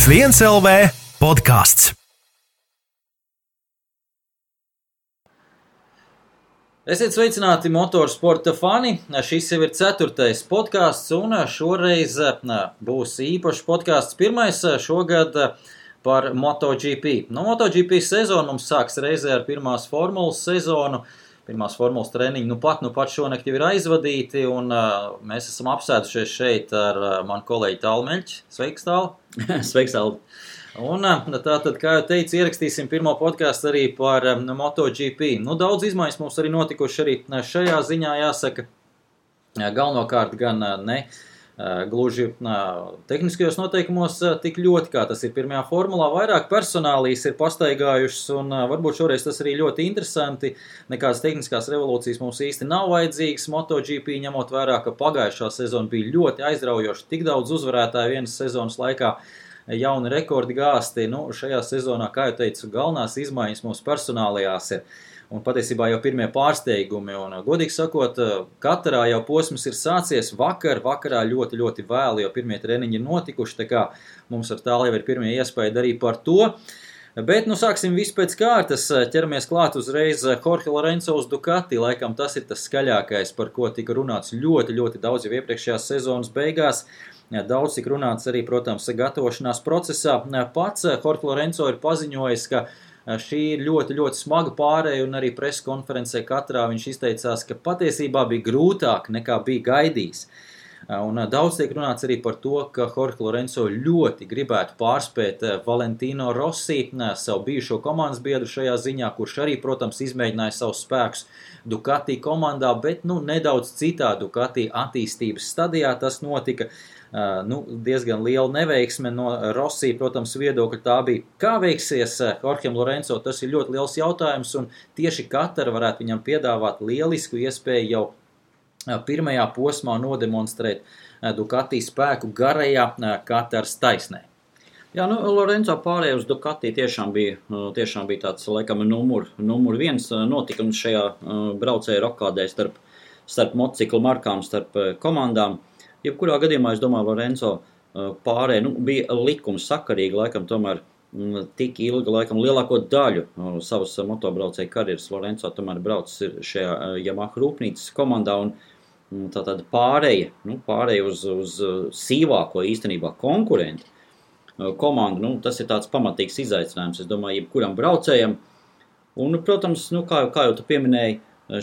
F1 LV podkāsts. Esiet sveicināti motorsporta fani. Šis jau ir 4. podkāsts, un šoreiz būs īpašs podkāsts. Pirmais šogad par MotoGP. MotoGP sezona mums sāks reizē ar pirmās formulas sezonu. Pirmās formulas treniņi nu pat šonakt jau ir aizvadīti, un mēs esam apsēdušies šeit ar manu kolēģi Tālu Meļķi. Sveiks, Tālu! Sveiks, Aldi! Un tātad, kā jau teicu, ierakstīsim pirmo podkāstu arī par MotoGP. Daudz izmaiņas mums arī notikuši arī šajā ziņā, jāsaka. Galvenokārt gan ne gluži tehniskajos noteikumos tik ļoti, kā tas ir pirmajā formulā. Vairāk personālijas ir pastaigājušas, un varbūt šoreiz tas arī ļoti interesanti. Nekādas tehniskās revolūcijas mums īsti nav vajadzīgas MotoGP, ņemot vērā, ka pagājušā sezona bija ļoti aizraujoša, tik daudz uzvarētāju vienas sezonas laikā. Jauni rekordi gāsti. Šajā sezonā, kā jau teicu, galvenās izmaiņas mums personālajās ir. Un patiesībā jau pirmie pārsteigumi. Un, godīgi sakot, Katarā jau posms ir sācies vakarā ļoti, ļoti vēli, jo pirmie treniņi ir notikuši. Tā kā mums ar Tālu jau ir pirmie iespēja arī par to. Bet sāksim visu pēc kārtas, ķeramies klāt uzreiz Jorge Lorenzo uz Ducati. Laikam tas ir tas skaļākais, par ko tika runāts ļoti, ļoti daudz jau iepriekšējās sezonas beigās. Daudz tika runāts arī, protams, gatavošanās procesā. Pats Jorge Lorenzo ir paziņojis, ka šī ir ļoti, ļoti smaga pārēja, un arī preskonferencē katrā viņš izteicās, ka patiesībā bija grūtāk nekā bija gaidījis. Un daudz tiek runāts arī par to, ka Jorge Lorenzo ļoti gribētu pārspēt Valentino Rossi, savu bijušo komandas biedru šajā ziņā, kurš arī, protams, izmēģināja savus spēkus Ducati komandā, bet nedaudz citā Ducati attīstības stadijā tas notika. Diezgan liela neveiksme no Rossi, protams, viedokļa tā bija. Kā veiksies Jorgem Lorenzo, tas ir ļoti liels jautājums, un tieši Katara varētu viņam piedāvāt lielisku iespēju jau pirmajā posmā nodemonstrēt Ducati spēku garajā Kataras taisnē. Jā, Lorenzo pārēja uz Ducati tiešām bija tāds, laikam, numur viens notikums šajā braucēju rokādē starp motociklu markām, starp komandām. Jebkurā gadījumā, es domāju, Lorenzo pārēja bija likumsakarīgi, laikam tomēr tik ilgi, laikam lielāko daļu savas motobraucēju karjeras Lorenzo tomēr braucis ir šajā Yamaha rūpnīcas komandā, un tātad pārēja uz sīvāko īstenībā konkurentu komandu, tas ir tāds pamatīgs izaicinājums, es domāju, jebkuram braucējam, un, protams, kā jau tu pieminēji,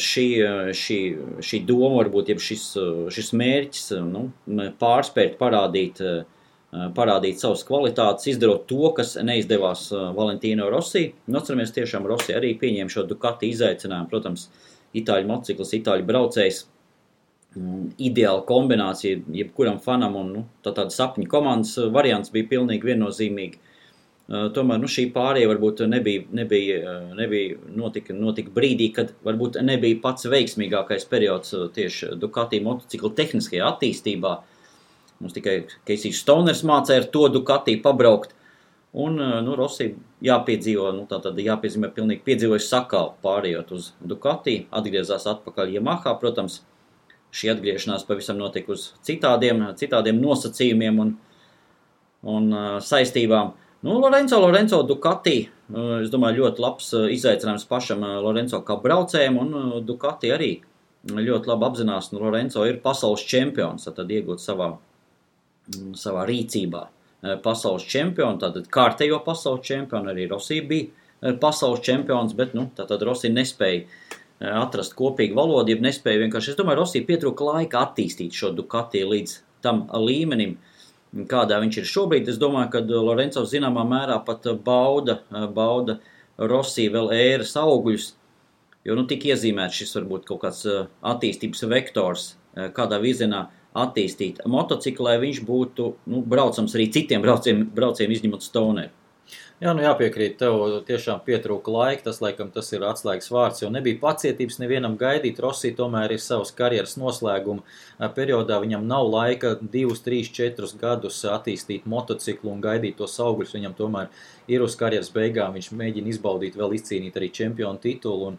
šī doma varbūt, jeb šis mērķis, pārspēt, parādīt savas kvalitātes, izdarot to, kas neizdevās Valentino Rossi. Atceramies, tiešām Rossi arī pieņēma šo Ducati izaicinājumu, protams, itāļu motociklis, itāļu braucējs, ideāla kombinācija jebkuram fanam, un tāda sapņu komandas variants bija pilnīgi viennozīmīgi. Tomēr šī pārēja varbūt nebija notika brīdī, kad varbūt nebija pats veiksmīgākais periods tieši Ducati motocikla tehniskajā attīstībā. Mums tikai Casey Stoners mācīja ar to Ducati pabraukt, un Rossi jāpiezīmē pilnīgi piedzīvojuši sakāvu pārējot uz Ducati, atgriezās atpakaļ Yamaha, protams, šī atgriešanās pavisam notika uz citādiem nosacījumiem un saistībām. Lorenzo Ducati, es domāju, ļoti labs izaicinājums pašam Lorenzo kā braucējiem, un Ducati arī ļoti labi apzinās, Lorenzo ir pasaules čempions, tad iegūt savā rīcībā pasaules čempionu, tātad kārtējo pasaules čempionu, arī Rossi bija pasaules čempions, bet tātad Rossi nespēja atrast kopīgu valodu, nespēja vienkārši, es domāju, Rossi pietrūka laika attīstīt šo Ducati līdz tam līmenim, kādā viņš ir šobrīd. Es domāju, ka Lorenzo zināmā mērā pat bauda Rossi vēl ēras augļus, jo tik iezīmēts šis varbūt kaut kāds attīstības vektors, kādā virzienā attīstīt motociklu, lai viņš būtu braucams arī citiem braucējiem izņemot Stoneru. Jā, jāpiekrīt, tev tiešām pietrūka laika, tas ir atslēgas vārds, jo nebija pacietības nevienam gaidīt. Rossi tomēr ir savas karjeras noslēguma periodā, viņam nav laika 2, 3, 4 gadus attīstīt motociklu un gaidīt tos augļus, viņam tomēr ir uz karjeras beigām, viņš mēģina izbaudīt vēl izcīnīt arī čempionu titulu, un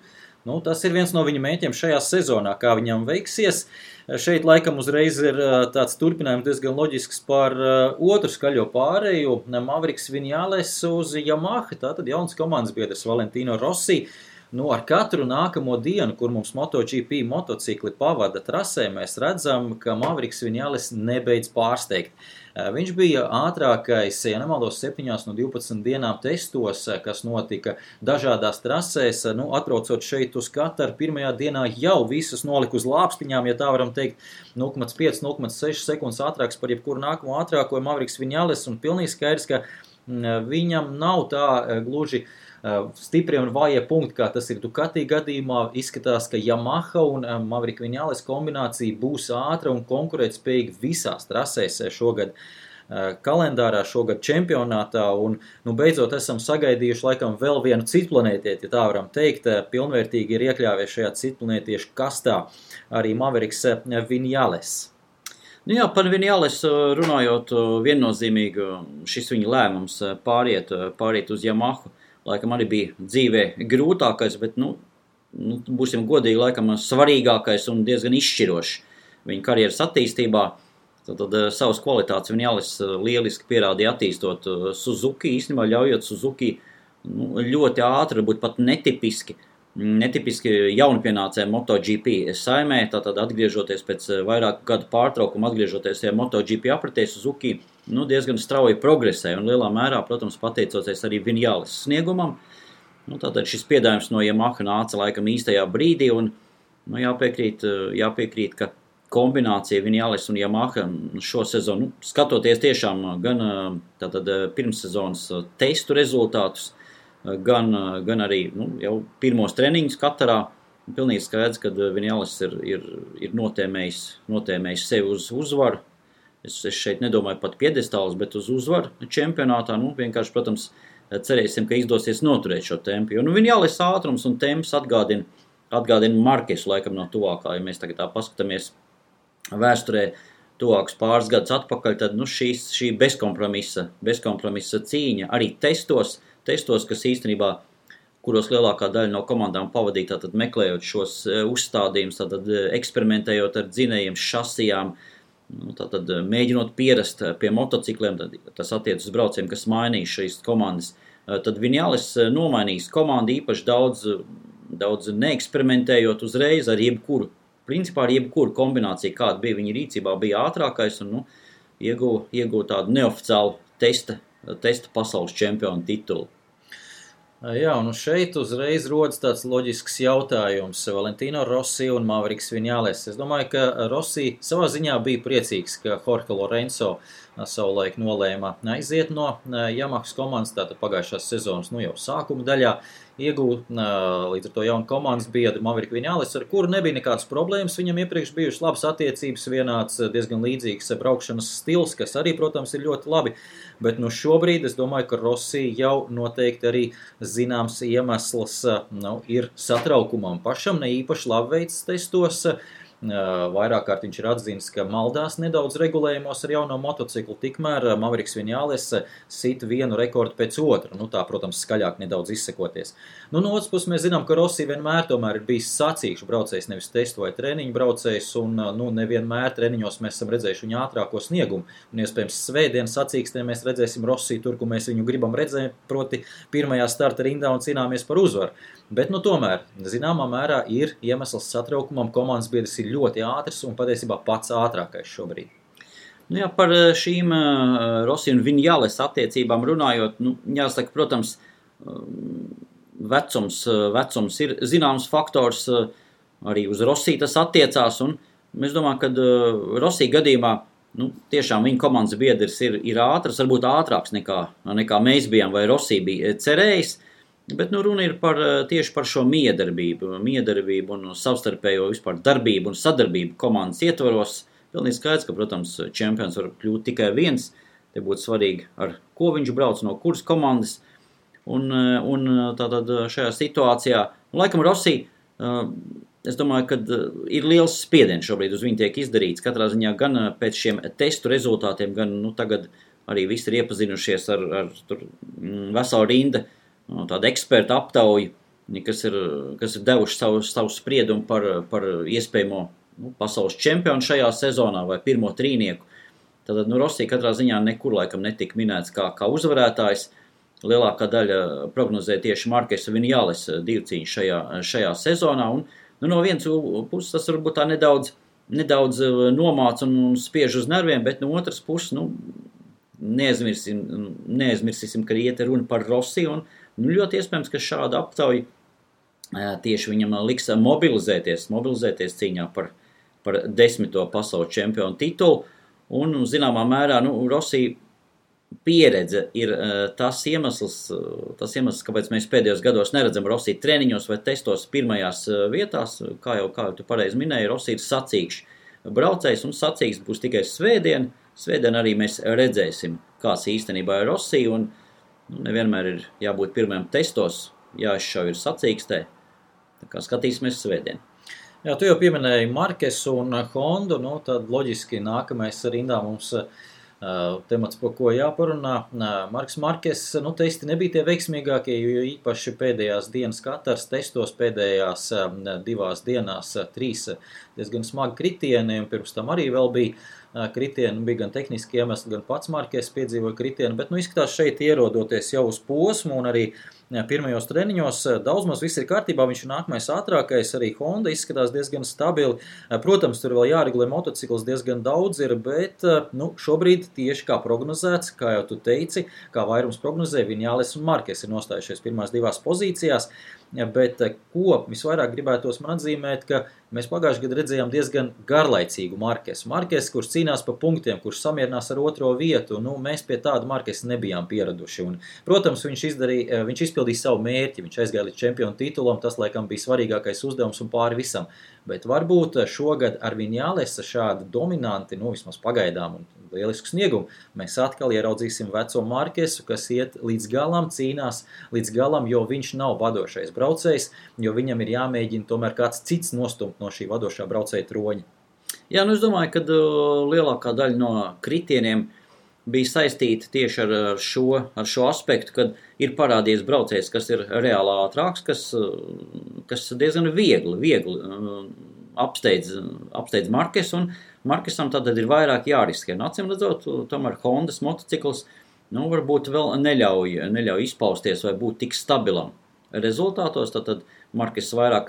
Nu, tas ir viens no viņa mēķiem šajā sezonā, kā viņam veiksies. Šeit laikam uzreiz ir tāds turpinājums diezgan loģisks par otru skaļo pārēju. Maveriks Vinales uz Yamaha, tātad jauns komandas biedrs Valentino Rossi. Nu, ar katru nākamo dienu, kur mums MotoGP motocikli pavada trasē, mēs redzam, ka Maveriks Vinales nebeidz pārsteigt. Viņš bija ātrākais, ja nemaldos, 7 no 12 dienām testos, kas notika dažādās trasēs. Nu, atbraucot šeit uz Kataru, pirmajā dienā jau visus noliku uz lāpstiņām, ja tā varam teikt, 0,5–0,6 sekundes ātrāks par jebkuru nākamo ātrāko Maveriks Vinales, un pilnīgi skaidrs, ka viņam nav tā gluži stiprie un vājie punkti, kā tas ir Ducati gadījumā. Izskatās, ka Yamaha un Maverick Vinales kombinācija būs ātra un konkurētspējīga visās trasēs šogad kalendārā, šogad čempionātā, un beidzot esam sagaidījuši laikam vēl vienu citplanētieti, ja tā varam teikt, pilnvērtīgi ir iekļāvies šajā citplanētiešu kastā arī Mavericks Vinales. Nu jā, par Vinales runājot, viennozīmīgi šis viņa lēmums pāriet uz Yamahu. Laikam arī bija dzīvē grūtākais, bet, būsim godīgi, laikam svarīgākais un diezgan izšķirošs viņa karjeras attīstībā. Tad savas kvalitātes Vinales lieliski pierādīja attīstot Suzuki, īstenībā ļaujot Suzuki ļoti ātri, būt pat netipiski jaunpienācējiem MotoGP saimē, tātad atgriežoties pēc vairāku gadu pārtraukuma, atgriežoties MotoGP apritē, Suzuki diezgan strauji progresē un lielā mērā, protams, pateicoties arī Vinales sniegumam. Tātad šis piedāvājums no Yamaha nāca laikam īstajā brīdī un jāpiekrīt, ka kombinācija Vinales un Yamaha šo sezonu, skatoties tiešām gan tātad pirmssezonas testu rezultātus, gan arī jau pirmos treniņus Katarā, pilnīgi skaidrs, ka Vinales ir notēmējis sevi uz uzvaru. Es šeit nedomāju pat piedestālus, bet uz uzvaru čempionātā. Vienkārši, protams, cerēsim, ka izdosies noturēt šo tempu. Jo Vinales ātrums un temps atgādina Markesu laikam no tuvākā. Ja mēs tagad tā paskatāmies vēsturē tuvākus pāris gadus atpakaļ, tad šī bezkompromisa cīņa arī testos, kas īstenībā, kuros lielākā daļa no komandām pavadīja, tātad meklējot šos uzstādījumus, tātad eksperimentējot ar dzinējiem, šasijām, tātad mēģinot pierast pie motocikliem, tad tas attiec uz braucējiem, kas mainīja šīs komandas. Tad Vinales nomainījis komandu īpaši daudz neeksperimentējot uzreiz ar jebkuru. Principā ar jebkuru kombināciju, kāda bija viņa rīcībā, bija ātrākais un ieguva tādu neoficiālu testa pasaules čempionu titulu. Jā, un šeit uzreiz rodas tāds loģisks jautājums. Valentino Rossi un Mavericks Vinales. Es domāju, ka Rossi savā ziņā bija priecīgs, ka Jorge Lorenzo savulaik nolēma aiziet no Yamahas komandas, tātad pagājušās sezonas jau sākuma daļā. Iegūt līdz ar to jaunu komandas biedru Maverick Vinales, ar kuru nebija nekādas problēmas. Viņam iepriekš bijušas labas attiecības, vienāds diezgan līdzīgs braukšanas stils, kas arī, protams, ir ļoti labi. Bet šobrīd es domāju, ka Rossi jau noteikti arī zināms iemesls ir satraukumam. Pašam ne īpaši labi veids testos. Vairāk kārt viņš ir atzīmis, ka maldās nedaudz regulējumos ar jauno motociklu, tikmēr Mavericks Vinales sit vienu rekordu pēc otru. Tā, protams, skaļāk nedaudz izsekoties. No otras puses mēs zinām, ka Rossi vienmēr tomēr ir bijis sacīkšu braucējs, nevis testu vai treniņu braucējs, un nevienmēr treniņos mēs esam redzējuši viņa ātrāko sniegumu. Un iespējams svētdienas sacīkstē mēs redzēsim Rossi tur, kur mēs viņu gribam redzēt, proti pirmajā starta rindā un cīnāmies par uzvaru. Bet tomēr, zināmā mērā ir iemesls satraukumam, komandas biedrs ir ļoti ātrs un patiesībā pats ātrākais šobrīd. Jā, par šīm Rossi un Vinales attiecībām runājot, jāsaka, protams, vecums ir zināms faktors, arī uz Rossi tas attiecās, un es domāju, ka Rossi gadījumā, tiešām viņa komandas biedrs ir ātrs, varbūt ātrāks nekā mēs bijām vai Rossi bija cerējis. Bet runa ir tieši par šo miedarbību un savstarpējo vispār darbību un sadarbību komandas ietvaros. Pilnīgi skaidrs, ka, protams, čempions var kļūt tikai viens. Te būtu svarīgi, ar ko viņš brauc, no kuras komandas. Un tātad šajā situācijā, laikam Rossi, es domāju, ka ir liels spiediens šobrīd uz viņu tiek izdarīts. Katrā ziņā gan pēc šiem testu rezultātiem, gan tagad arī visi ir iepazinušies ar veselu rindu. Tāda eksperta aptauja, kas ir devuši savu spriedumu par iespējamo pasaules čempionu šajā sezonā vai pirmo trīnieku. Tad Rossi katrā ziņā nekur laikam netika minēts kā uzvarētājs. Lielākā daļa prognozē tieši Markesa Vinjales divcīņu šajā sezonā. Un, no vienas puses tas varbūt tā nedaudz nomāc un spiež uz nerviem, bet no otras puses, neaizmirsīsim, ka iet runa par Rossi, un ļoti iespējams, ka šāda aptauja tieši viņam liks mobilizēties cīņā par 10. pasaules čempionu titulu, un zināmā mērā, Rossi pieredze ir tas iemesls, kāpēc mēs pēdējos gados neredzam Rossi treniņos vai testos pirmajās vietās, kā jau tu pareizi minēji, Rossi ir sacīkšs braucējs, un sacīkšs būs tikai svētdien. Svētdien arī mēs redzēsim, kāds īstenībā ir Rossi, un nevienmēr ir jābūt pirmajam testos, jāizšauj ir sacīkstē. Tā kā skatīsimies svētdien. Jā, tu jau pieminēji Markesu un Hondu, tad loģiski nākamais rindā mums temats, par ko jāparunā. Marks Markes, testi nebija tie veiksmīgākie, jo īpaši pēdējās dienas katrs testos pēdējās 2 dienās 3 diezgan smagi kritieni, un pirms tam arī vēl bija kritieni, bija gan tehniski iemesli, gan pats Markes piedzīvoja kritieni, bet izskatās šeit ierodoties jau uz posmu, un arī pirmajos treniņos daudz maz viss ir kārtībā, viņš ir nākamais ātrākais, arī Honda izskatās diezgan stabili. Protams, tur vēl jāregulē motocikls diezgan daudz ir, bet šobrīd tieši kā prognozēts, kā jau tu teici, kā vairums prognozē, Vinjales un Markes ir nostājušies pirmās 2 pozīcijās, bet ko visvairāk gribētos man atzīmēt, ka mēs pagājušajā gadā redzējām diezgan garlaicīgu Markesu. Markes, kurš cīnās pa punktiem, kurš samierinās ar 2. vietu, mēs pie tāda Markesa nebijām pieraduši. Un, protams, viņš izpildīja savu mērķi, viņš aizgāja līdz čempionu titulam, tas laikam bija svarīgākais uzdevums un pāri visam. Bet varbūt šogad ar Vinjalesa šādu dominanti, vismaz pagaidām un lielisku sniegumu, mēs atkal ieraudzīsim veco Markesu, kas iet līdz galam, cīnās līdz galam, jo viņš nav vadošais braucējs, jo viņam ir jāmēģina tomēr kāds cits nostumt no šī vadošā braucēja troņa. Jā, es domāju, ka lielākā daļa no kritieniem bija saistīta tieši ar šo aspektu, kad ir parādījies braucējs, kas ir reāli ātrāks, kas diezgan viegli apsteidz Markesu, un Markesam tad ir vairāk jāriskē. Acīm redzot, tomēr Hondas motocikls varbūt vēl neļauj izpausties vai būt tik stabilam rezultātos, tad Markes vairāk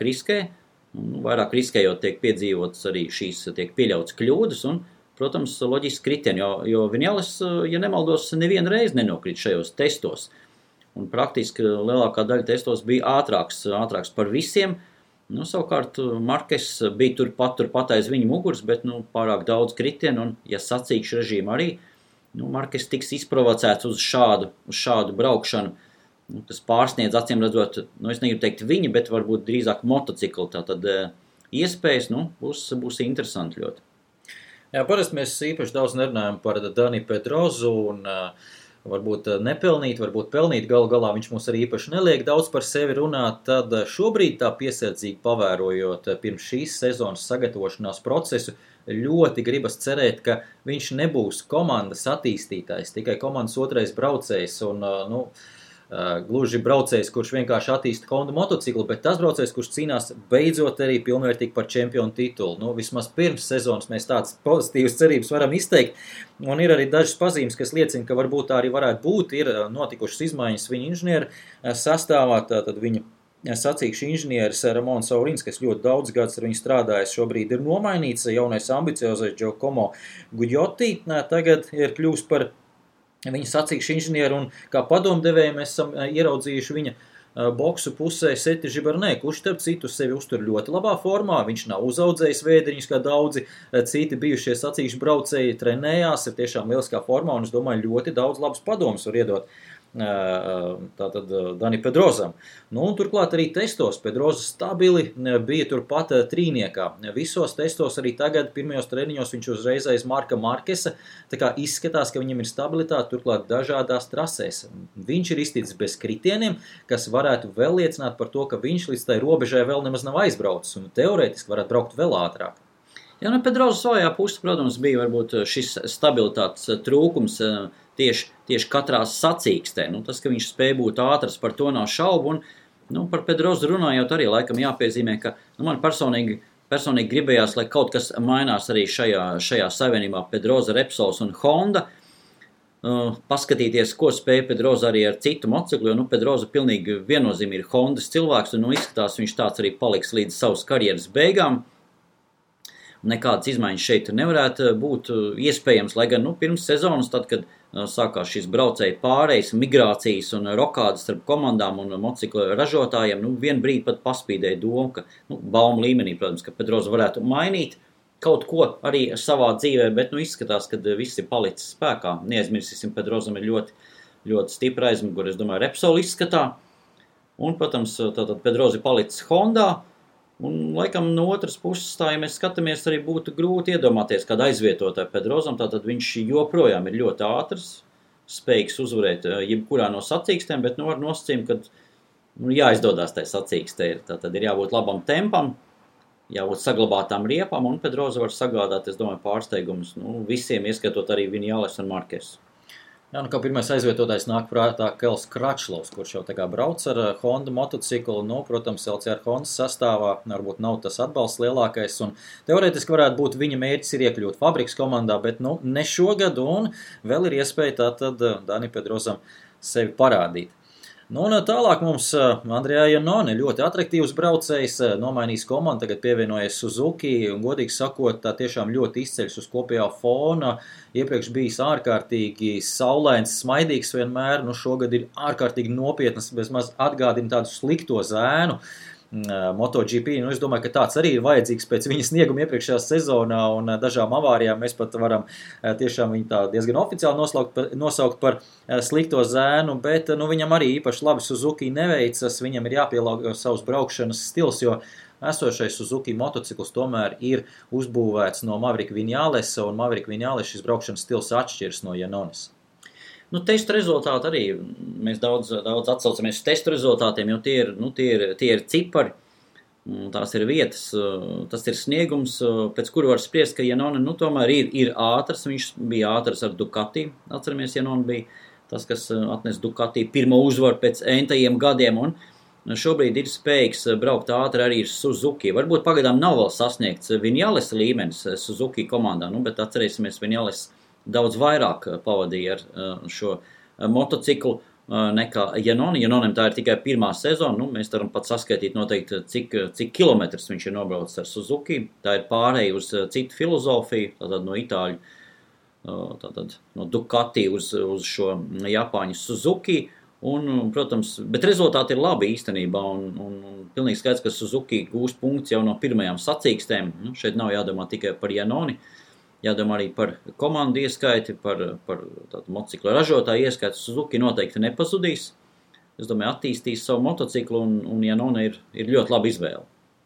riskējot tiek piedzīvotas arī šīs tiek pieļautas kļūdas, un, protams, loģiski kritieni, jo Vinjales, ja nemaldos, nevienu reizi nenokrīt šajos testos, un praktiski lielākā daļa testos bija ātrāks par visiem. Savukārt Markes bija turpat aiz viņa muguras, bet pārāk daudz kritienu, un ja sacīkšu režīmu arī, Markes tiks izprovocēts uz šādu braukšanu, kas pārsniedz, acīm redzot, es negribu teikt viņi, bet varbūt drīzāk motocikli, tātad iespējas, būs interesanti ļoti. Jā, parasti mēs īpaši daudz nerunājam par Dani Pedrozu un varbūt nepelnīt, varbūt pelnīt, galu galā viņš mums arī īpaši neliek daudz par sevi runāt, tad šobrīd tā piesardzīgi pavērojot pirms šīs sezonas sagatavošanās procesu, ļoti gribas cerēt, ka viņš nebūs komandas attīstītājs, tikai komandas 2. braucējs un, gluži braucējs, kurš vienkārši attīsta Honda motociklu, bet tas braucējs, kurš cīnās beidzot arī pilnvērtīgi par čempionu titulu. Vismaz pirms sezonas mēs tādas pozitīvas cerības varam izteikt, un ir arī dažas pazīmes, kas liecina, ka varbūt tā arī varētu būt, ir notikušas izmaiņas viņa inženieru sastāvā, tātad viņa sacīkšu inženieris Ramons Saurins, kas ļoti daudz gadus ar viņu strādājis, šobrīd ir nomainīts, jaunais ambiciozais Giacomo Gugliotti, tagad ir kļūst par viņa sacīkšu inženieru, un kā padomdevēji mēs esam ieraudzījuši viņa boksu pusē Seti Žibarnē, kurš starp citu sevi uztur ļoti labā formā, viņš nav uzaudzējis vēdriņus, kā daudzi citi bijušie sacīkšu braucēji trenējās, ir tiešām lieliskā formā, un es domāju, ļoti daudz labus padomus var iedot tātad Dani Pedrozam. Un turklāt arī testos Pedroza stabili bija turpat trīniekā. Visos testos arī tagad pirmajos treniņos viņš uzreiz aiz Marka Markesa, tā kā izskatās, ka viņam ir stabilitāte turklāt dažādās trasēs. Viņš ir izticis bez kritieniem, kas varētu vēl liecināt par to, ka viņš līdz tai robežai vēl nemaz nav aizbraucis un teorētiski varētu braukt vēl ātrāk. Jā, Pedroza savajā pusē, protams, bija varbūt šis stabilitātes trūkums tieši katrā sacīkstē. Tas, ka viņš spēja būt ātrs, par to nav šaubu, un Par Pedrozu runājot arī laikam jāpiezīmē, ka man personīgi gribējās, lai kaut kas mainās arī šajā savienībā Pedroza, Repsols un Honda. Paskatīties, ko spēja Pedroza arī ar citu motociklu, jo Pedroza pilnīgi viennozīmīgi ir Hondas cilvēks, un izskatās viņš tāds arī paliks līdz savas karjeras beigām. Nekādas izmaiņas šeit nevarētu būt iespējams, lai gan pirms sezonas, tad, kad sākās šīs braucēju pārejas, migrācijas un rokādas starp komandām un motociklu ražotājiem, vien brīdi pat paspīdēja doma, ka baumu līmenī, protams, ka Pedroza varētu mainīt kaut ko arī savā dzīvē, bet izskatās, ka viss ir palicis spēkā. Neaizmirsīsim, Pedrozam ir ļoti, ļoti stipra aizmugure, es domāju, Repsol izskatā. Un, protams, tātad Pedroza ir palicis Hondā. Un, laikam, no otras puses, ja mēs skatāmies, arī būtu grūti iedomāties kādu aizvietotāju Pedrozam, tātad viņš joprojām ir ļoti ātrs, spējīgs uzvarēt jebkurā no sacīkstēm, bet ar nosacījumu, ka jāizdodās tai sacīkstē. Tātad ir jābūt labam tempam, jābūt saglabātām riepām, un Pedroza var sagādāt, es domāju, pārsteigumus visiem, ieskatot arī Vinjales un Markesu. Jā, kā pirmais aizvietotājs nāk prātā Kels Kračlovs, kurš jau tā kā brauc ar Honda motociklu, protams, LCR Hondas sastāvā, varbūt nav tas atbalsts lielākais, un teorētiski varētu būt viņa mērķis ir iekļūt fabrikas komandā, bet ne šogad, un vēl ir iespēja tātad Dani Pedrozam sevi parādīt. Un tālāk mums Andrea Iannone, ļoti atraktīvs braucējs, nomainījis komandu, tagad pievienojies Suzuki, un godīgi sakot, tā tiešām ļoti izceļas uz kopējā fona. Iepriekš bijis ārkārtīgi saulains, smaidīgs vienmēr, šogad ir ārkārtīgi nopietnas, bezmaz atgādina tādu slikto zēnu. MotoGP, es domāju, ka tāds arī ir vajadzīgs pēc viņa snieguma iepriekšējā sezonā un dažām avārijām. Mēs pat varam tiešām viņu tā diezgan oficiāli nosaukt par slikto zēnu, bet viņam arī īpaši labi Suzuki neveicas, viņam ir jāpielāgo savus braukšanas stils, jo esošais Suzuki motocikls tomēr ir uzbūvēts no Maverick Vinjalesa, un Maverick Vinjales šis braukšanas stils atšķiras no Iannones. Testu rezultāti arī, mēs daudz atsaucamies uz testu rezultātiem, jo tie ir cipari, tās ir vietas, tas ir sniegums, pēc kuru var spriest, ka Iannone tomēr ir ātrs, viņš bija ātrs ar Ducati, atceramies, Iannone bija tas, kas atnes Ducati pirmo uzvaru pēc entajiem gadiem, un šobrīd ir spējīgs braukt ātri arī ar Suzuki. Varbūt pagaidām nav vēl sasniegts Vinjales līmenis Suzuki komandā, bet atcerēsimies, Vinjales daudz vairāk pavadīja ar šo motociklu nekā Iannone. Iannonem tā ir tikai pirmā sezona. Mēs varam pat saskaitīt noteikti, cik kilometrus viņš ir nobraucis ar Suzuki. Tā ir pārēja uz citu filozofiju, tātad no itāļu, tātad no Ducati uz šo Japāņu Suzuki. Un, protams, bet rezultāti ir labi īstenībā, un pilnīgi skaidrs, ka Suzuki gūst punkts jau no pirmajām sacīkstēm. Šeit nav jādomā tikai par Iannoni. Jādomā arī par komandu ieskaiti, par motociklu ražotāju ieskaiti. Suzuki noteikti nepazudīs. Es domāju, attīstīs savu motociklu, un Iannone ir ļoti laba izvēle.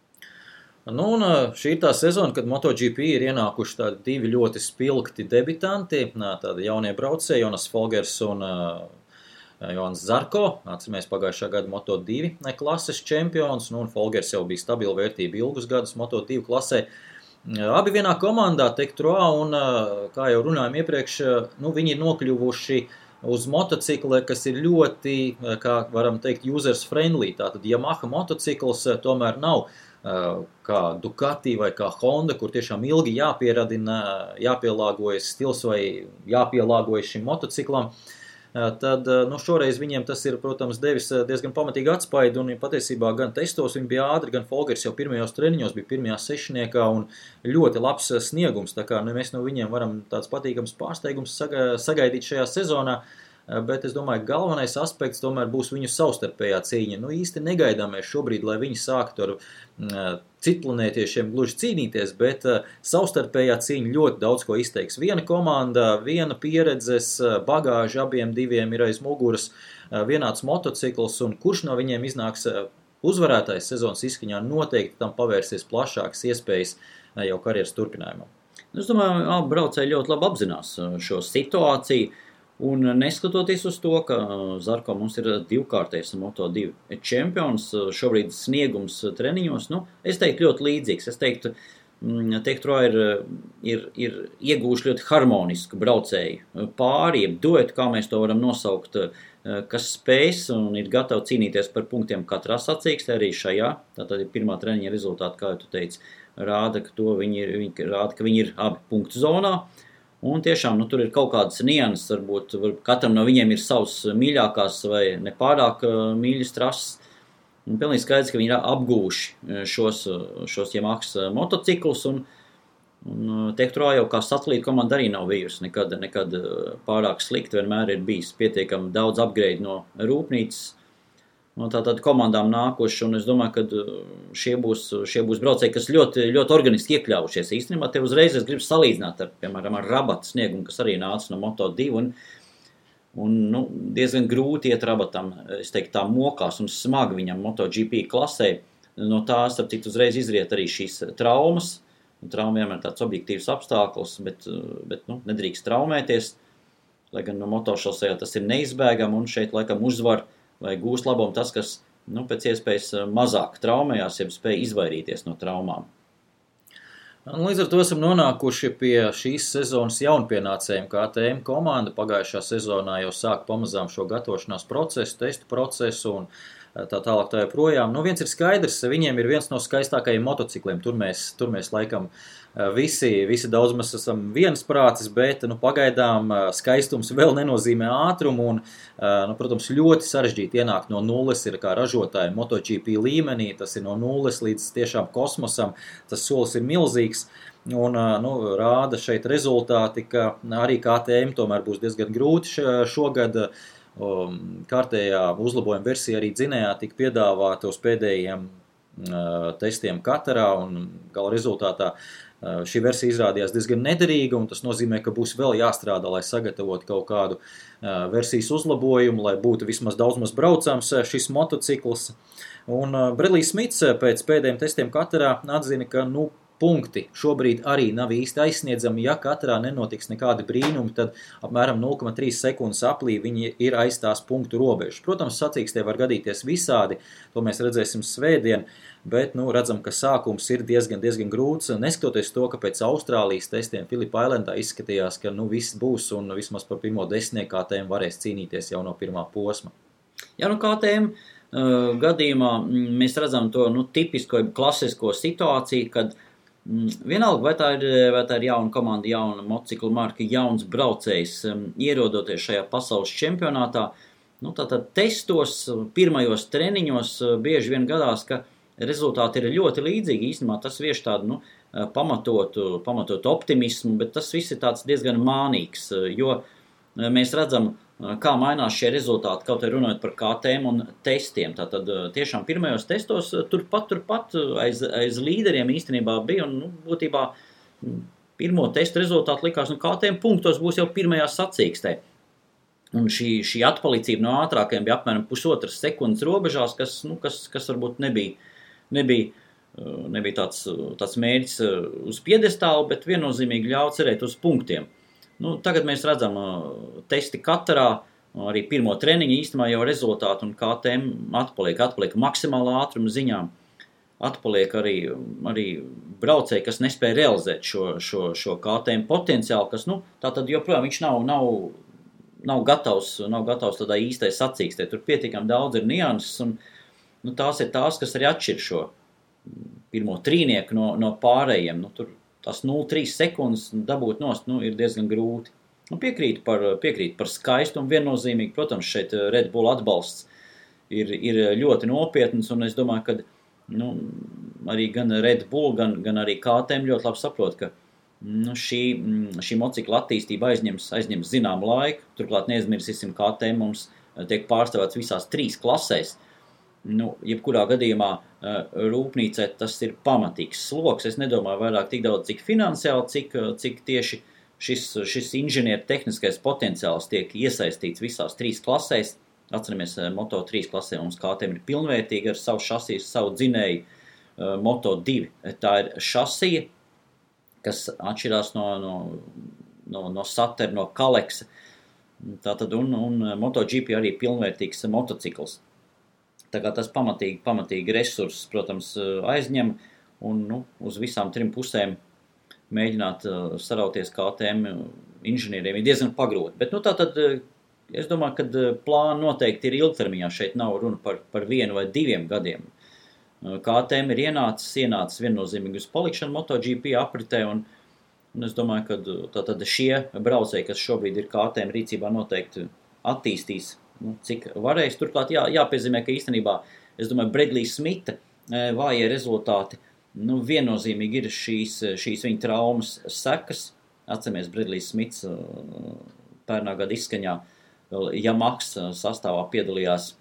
Un šī ir tā sezona, kad MotoGP ir ienākuši tādi divi ļoti spilgti debitanti, tādi jaunie braucēji, Jonas Folgers un Joans Zarko. Atceramies pagājušā gada Moto2 klases čempions, un Folgers jau bija stabila vērtība ilgus gadus Moto2 klasē. Abi vienā komandā, Tech3, un, kā jau runājām iepriekš, viņi ir nokļuvuši uz motocikla, kas ir ļoti, kā varam teikt, users friendly. Tātad Yamaha motocikls tomēr nav kā Ducati vai kā Honda, kur tiešām ilgi jāpieradina, jāpielāgojas stils vai jāpielāgojas šim motociklam. Tad šoreiz viņiem tas ir, protams, devis diezgan pamatīgi atspaidu, un patiesībā gan testos viņi bija ātri, gan Folgers jau pirmajos treniņos bija pirmajā sešniekā, un ļoti labs sniegums, tā kā mēs no viņiem varam tāds patīkams pārsteigums sagaidīt šajā sezonā, bet es domāju, galvenais aspekts tomēr būs viņu savstarpējā cīņa. Īsti negaidām mēs šobrīd, lai viņi sāktu ar citplanētiešiem gluži cīnīties, bet savstarpējā cīņa ļoti daudz ko izteiks. Viena komanda, viena pieredzes, bagāža abiem diviem ir aiz muguras, vienāds motocikls, un kurš no viņiem iznāks uzvarētājs sezonas izskaņā, noteikti tam pavērsies plašākas iespējas jau karjeras turpinājumā. Es domāju, abi braucēji ļoti labi apzinās šo situāciju. Un neskatoties uz to, ka Zarko mums ir divkārtais Moto2 čempions, šobrīd sniegums treniņos, es teiktu ļoti līdzīgs. Es teiktu, Tech3 ir iegūši ļoti harmonisku braucēju pāri, duetu, kā mēs to varam nosaukt, kas spējas un ir gatavi cīnīties par punktiem katrā sacīkstē, arī šajā. Tātad pirmā treniņa rezultāti, kā tu teici, rāda, ka viņi ir abi punktu zonā. Un tiešām tur ir kaut kādas nianses, varbūt katram no viņiem ir savs mīļākās vai nepārāk mīļas trases. Un pilnīgi skaidrs, ka viņi ir apgūši šos Yamahas motociklus, un Tekturā jau kā satelīta komanda arī nav bijusi nekad pārāk slikti, vienmēr ir bijis pietiekami daudz upgrade no rūpnīcas, no tātad komandām nākoši, un es domāju, ka šie būs braucēji, kas ļoti, ļoti organiski iekļaujušies. Īstenībā te uzreiz es gribu salīdzināt piemēram, ar Rabata sniegumu, kas arī nāca no Moto2, un diezgan grūti iet Rabatam, es teiktu, tā mokās un smagi viņam MotoGP klasē. No tā, starp citu, uzreiz izriet arī šīs traumas. Trauma vienmēr tāds objektīvs apstākļus, bet nedrīkst traumēties, lai gan no motošosejā tas ir neizbēgami, un šeit laikam uzvar vai gūs labumu tas, kas pēc iespējas mazāk traumējās, jeb spēj izvairīties no traumām. Līdz ar to esam nonākuši pie šīs sezonas jaunpienācējiem. KTM komanda pagājušā sezonā jau sāk pamazām šo gatavošanās procesu, testu procesu un tā tālāk tā joprojām. Viens ir skaidrs, viņiem ir viens no skaistākajiem motocikliem. Tur mēs laikam visi daudz mēs esam viensprātis, bet pagaidām skaistums vēl nenozīmē ātrumu un, protams, ļoti sarežģīti ienākt no nulles ir kā ražotāji MotoGP līmenī, tas ir no nulles līdz tiešām kosmosam, tas solis ir milzīgs. Un rāda šeit rezultāti, ka arī KTM tomēr būs diezgan grūti šogad. Kārtējā uzlabojuma versija arī dzinējā tika piedāvāta uz pēdējiem testiem Katarā, un gala rezultātā šī versija izrādījās diezgan nederīga, un tas nozīmē, ka būs vēl jāstrādā, lai sagatavotu kaut kādu versijas uzlabojumu, lai būtu vismaz daudz maz braucams šis motocikls. Un Bradlijs Smits pēc pēdējiem testiem Katarā atzina, ka punkti šobrīd arī nav īsti aizsniedzami. Ja Katarā nenotiks nekādi brīnumi, tad apmēram 0,3 sekundes aplī viņi ir aiz tās punktu robežas. Protams, sacīkstē var gadīties visādi, to mēs redzēsim svētdien, bet redzam, ka sākums ir diezgan grūts. Neskatoties to, ka pēc Austrālijas testiem Filipa Islandā izskatījās, ka viss būs un vismaz par pirmo desmitnieku KTM varēs cīnīties jau no pirmā posma. Jā, KTM gadījumā mēs redzam to tipisko, klasisko situāciju, kad vienalga, vai tā ir jauna komanda, jauna motociklu marka, jauns braucējs, ierodoties šajā pasaules čempionātā, tātad testos, pirmajos treniņos bieži vien gadās, ka rezultāti ir ļoti līdzīgi. Īstenībā tas vieš tādu pamatotu optimismu, bet tas viss ir tāds diezgan mānīgs, jo mēs redzam, kā mainās šie rezultāti, kaut arī runājot par KTM un testiem. Tātad tiešām pirmajos testos turpat aiz līderiem īstenībā bija, un būtībā pirmo testu rezultātu likās, KTM punktos būs jau pirmajā sacīkstē. Un šī atpalicība no ātrākajiem bija apmēram 1,5 sekundes robežās, kas varbūt nebija tāds mērķis uz piedestālu, bet viennozīmīgi ļauj cerēt uz punktiem. Tagad mēs redzam testi Katarā, arī pirmo treniņu īstenībā jau rezultātu, un KTM atpaliek maksimālā ātruma ziņā. Atpaliek arī braucēji, kas nespēja realizēt šo KTM potenciālu, kas tātad joprojām viņš nav gatavs tādā īstai sacīkstē. Tur pietiekami daudz ir nianses, un tās ir tās, kas arī atšķir šo pirmo trīnieku no pārējiem. Tur tās 0,3 sekundes dabūt nost, ir diezgan grūti. Piekrīt par skaistumu viennozīmīgi. Protams, šeit Red Bull atbalsts ir ļoti nopietns, un es domāju, ka arī gan Red Bull, gan arī KTM ļoti labi saprot, ka šī motocikla attīstība aizņems zināmu laiku. Turklāt neaizmirsīsim, KTM mums tiek pārstāvēts visās 3 klasēs. Jebkurā gadījumā rūpnīcai tas ir pamatīgs sloks. Es nedomāju vairāk tik daudz, cik finansiāli, cik tieši šis inženieru tehniskais potenciāls tiek iesaistīts visās 3 klasēs. Atceramies, Moto3 klasē mums KTM ir pilnvērtīgi ar savu šasiju, savu dzinēju. Moto2 tā ir šasija, kas atšķirās no Saturn, no Kaleksa. Tātad un MotoGP arī pilnvērtīgs motocikls. Tā kā tas pamatīgi resursus, protams, aizņem, un uz visām 3 pusēm mēģināt sarauties KTM inženieriem ir diezgan pagrūti. Bet tātad Es domāju, ka plāni noteikti ir ilgtermiņā. Šeit nav runa par 1 vai 2 gadiem. KTM ir ienācis viennozīmīgi uz palikšanu MotoGP apritē, un es domāju, ka tātad šie braucēji, kas šobrīd ir KTM rīcībā, noteikti attīstīs, cik varēs. Turklāt jāpiezīmē, ka īstenībā, es domāju, Bradley Smita vājie rezultāti, viennozīmīgi ir šīs viņa traumas sekas. Atceramies, Bradley Smits pērnā gada izskaņā Yamahas sastāvā piedalījās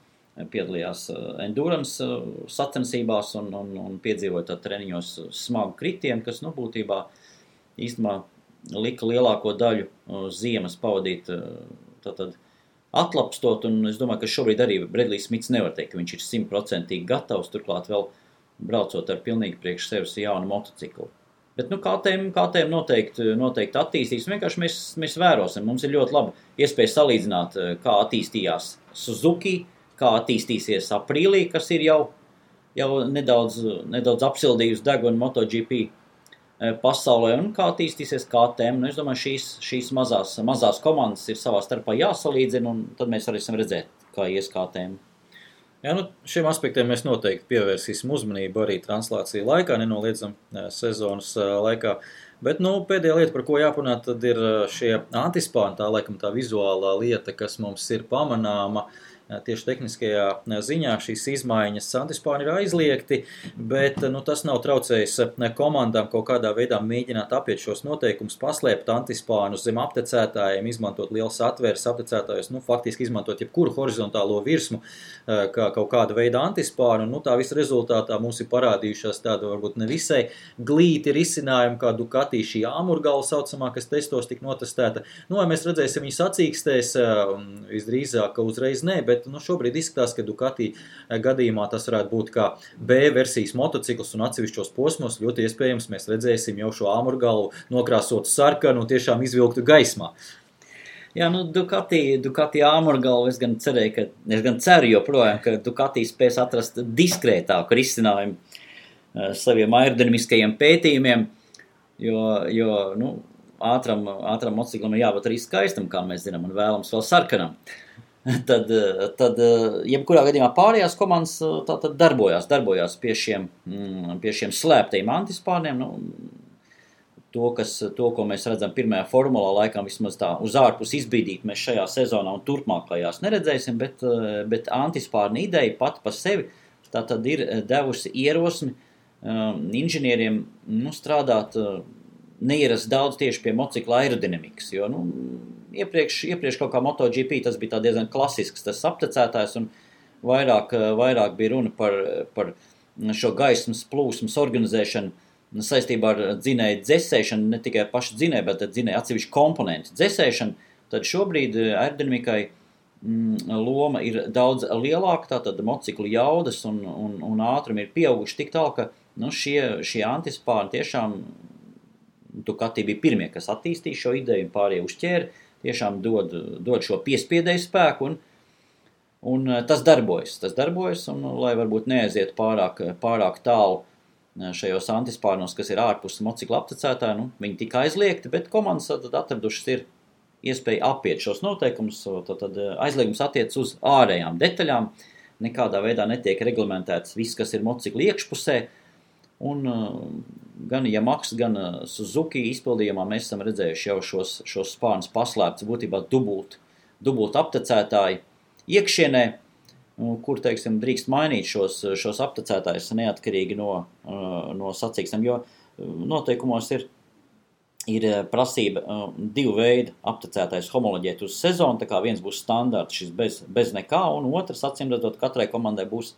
endurance sacensībās un piedzīvoja treniņos smagu kritienu, kas, būtībā īstenībā lika lielāko daļu ziemas pavadīt tātad atlapstot, un es domāju, ka šobrīd arī Bradley Smits nevar teikt, ka viņš ir 100% gatavs, turklāt vēl braucot ar pilnīgi priekš sevis jaunu motociklu. Bet KTM noteikti attīstīs. Vienkārši mēs vērosim. Mums ir ļoti laba iespēja salīdzināt, kā attīstījās Suzuki, kā attīstīsies aprīlī, kas ir jau nedaudz apsildījusi degunu MotoGP pasaulē, un kā attīstīsies KTM. Es domāju, šīs mazās komandas ir savā starpā jāsalīdzina, un tad mēs varēsim redzēt, kā ies KTM. Jā, šiem aspektiem mēs noteikti pievērsīsim uzmanību arī translāciju laikā, nenoliedzam sezonas laikā. Bet, pēdējā lieta, par ko jāpanā, tad ir šie antispāni, tā laikam tā vizuālā lieta, kas mums ir pamanāma. Tieši tehniskajā ziņā šīs izmaiņas antispāni ir aizliegti, bet tas nav traucējis komandām kaut kādā veidā mēģināt apiet šos noteikumus, paslēpt antispānus zem aptecētājiem, izmantot lielas atvēres aptecētājus, faktiski izmantot jebkuru horizontālo virsmu, kā kaut kāda veida antispānu. Tā visa rezultātā mums ir parādījušās tāda varbūt nevisai glīti risinājumi, kā Ducati šī āmurgala saucamā, kas testos tik notestēta. Vai mēs redzēsim viņu sacīkstēs, visdrīzāk, ka uzreiz nē, bet šobrīd izskatās, ka Ducati gadījumā tas varētu būt kā B versijas motocikls un atsevišķos posmos. Ļoti iespējams mēs redzēsim jau šo āmurgalu nokrāsotu sarkanu un tiešām izvilktu gaismā. Jā, Ducati āmurgalu es gan ceru joprojām, ka Ducati spēs atrast diskrētāku risinājumu saviem aerodinamiskajiem pētījumiem, jo ātram motociklam ir jābūt arī skaistam, kā mēs zinām, un vēlams vēl sarkanam. Tad jebkurā gadījumā pārējās komandas tātad darbojās pie šiem slēptajiem antispārniem. To, ko mēs redzam pirmajā formulā, laikam vismaz tā uz ārpus izbīdīt mēs šajā sezonā un turpmākajās neredzēsim, bet antispārna ideja pati par sevi tātad ir devusi ierosmi inženieriem strādāt neierast daudz tieši pie motocikla aerodinamikas, jo iepriekš kaut kā MotoGP tas bija tā diezgan klasisks tas aptecētājs, un vairāk bija runa par šo gaismas plūsmas organizēšanu saistībā ar dzinēju dzesēšanu, ne tikai pašu dzinēju, bet dzinēju atsevišķu komponentu dzesēšanu. Tad šobrīd aerodinamikai loma ir daudz lielāka, tātad motociklu jaudas un ātrumi ir pieauguši tik tālu, ka šie antispāri tiešām Ducati bija pirmie, kas attīstīja šo ideju un pārējie uzķēra, tiešām dod šo piespiedēju spēku un tas darbojas, un lai varbūt neaiziet pārāk tālu šajos antispārnos, kas ir ārpus motocikla aptecētāji, viņi tika aizliegti, bet komandas tad atradušas ir iespēja apiet šos noteikumus, tad aizliegums attiec uz ārējām detaļām, nekādā veidā netiek reglamentēts viss, kas ir motocikla iekšpusē, un gan Yamaha, gan Suzuki izpildījumā mēs esam redzējuši jau šos spārnus paslēpts būtībā dubult aptecētāji iekšienē, kur, drīkst mainīt šos aptecētājus neatkarīgi no sacīkstiem, jo noteikumos ir prasība 2 veidu aptecētājs homoloģēt uz sezonu, tā kā viens būs standarts šis bez nekā, un otrs, acīmredzot, katrai komandai būs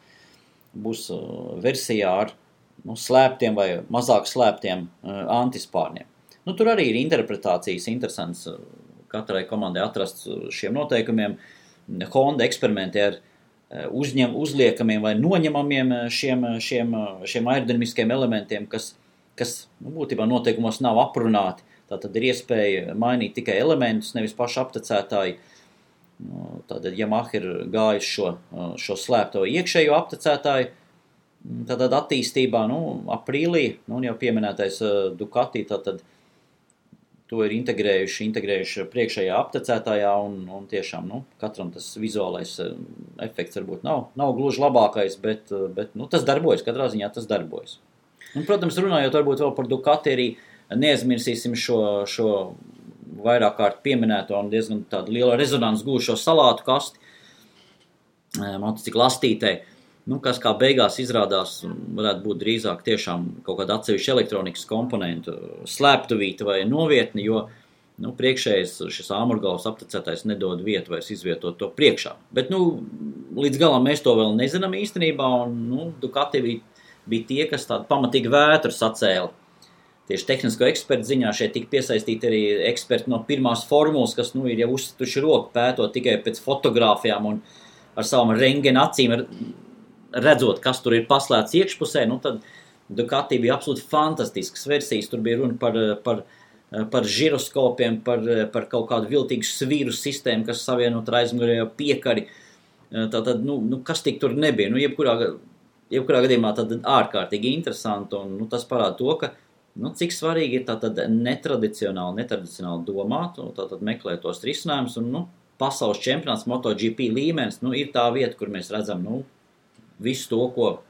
versijā ar slēptiem vai mazāk slēptiem antispārniem. Tur arī ir interpretācijas interesants katrai komandai atrast šiem noteikumiem. Honda eksperimentē ar uzliekamiem vai noņemamiem šiem aerodinamiskiem elementiem, kas būtībā noteikumos nav aprunāti. Tātad ir iespēja mainīt tikai elementus, nevis pašu aptecētāju. Tātad Yamaha ir gājis šo slēpto iekšējo aptecētāju. Tātad attīstībā, aprīlī, jau pieminētais Ducati, tātad to ir integrējuši priekšējā aptecētājā, un tiešām, katram tas vizuālais efekts varbūt nav gluži labākais, bet tas darbojas, katrā ziņā tas darbojas. Un, protams, runājot varbūt vēl par Ducati, arī neaizmirsīsim šo vairāk kārt pieminēto un diezgan tādu lielu rezonansu gūšo salātu kasti motocikla astītē, kas kā beigās izrādās varētu būt drīzāk tiešām kaut kāda atsevišķa elektronikas komponentu, slēptuvīte vai novietni, jo priekšējais šis āmurgals aptecētais nedod vietu vairs izvietot to priekšā. Bet līdz galam mēs to vēl nezinām īstenībā, un Ducati bija tie, kas tādu pamatīgi vētru sacēla. Tieši tehnisko ekspertu ziņā šeit tika piesaistīti arī eksperti no pirmās formulas, kas ir jau uzstuši roku pētot tikai pēc fotogrāfijām un ar savām rengena acīm redzot, kas tur ir paslēts iekšpusē, tad Ducati bija absolūti fantastiskas versijas. Tur bija runa par žiroskopiem, par kaut kādu viltīgu svīru sistēmu, kas savienot ar aizmugurējo piekari. Tātad, kas tik tur nebija? Jebkurā gadījumā tad ārkārtīgi interesanti, un tas parāda to, ka cik svarīgi ir tātad netradicionāli domāt, un tātad meklēt tos risinājumus, un pasaules čempionāts MotoGP līmenis, ir tā vieta, kur mēs redzam, visu to,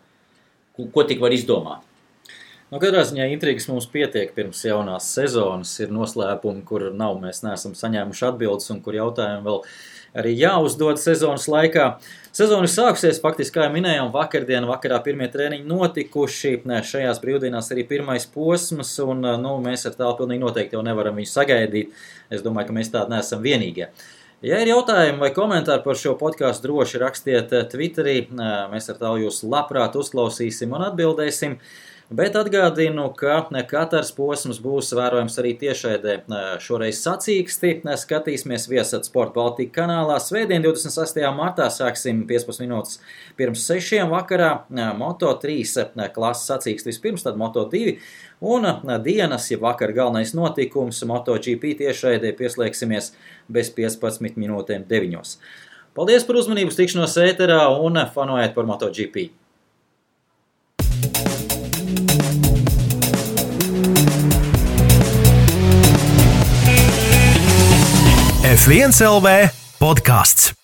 ko tik var izdomāt. Katrā ziņā intrigas mums pietiek pirms jaunās sezonas, ir noslēpumi, kur mēs neesam saņēmuši atbildes un kur jautājumi vēl arī jāuzdod sezonas laikā. Sezona ir sākusies, faktiski, kā jau minējām, vakarā pirmie treniņi notikuši, šajās brīvdienās arī pirmais posms, un mēs ar tālu pilnīgi noteikti jau nevaram viņu sagaidīt. Es domāju, ka mēs tādi neesam vienīgie. Ja ir jautājumi vai komentāri par šo podcastu, droši rakstiet Twitterī, mēs ar tālu jūs labprāt uzklausīsim un atbildēsim. Bet atgādinu, ka katrs posms būs vērojams arī tiešraidē. Šoreiz sacīksti skatīsimies Viasat Sport Baltika kanālā. Svētdien 26. martā sāksim 15 minūtes pirms 6 vakarā. Moto3 klases sacīksti vispirms, tad Moto2. Un dienas, ja vakar galvenais notikums, MotoGP tiešraidē pieslēgsimies bez 15 minūtēm 9. Paldies par uzmanību, tikšanos ēterā un fanojiet par MotoGP! F1 LV podcasts.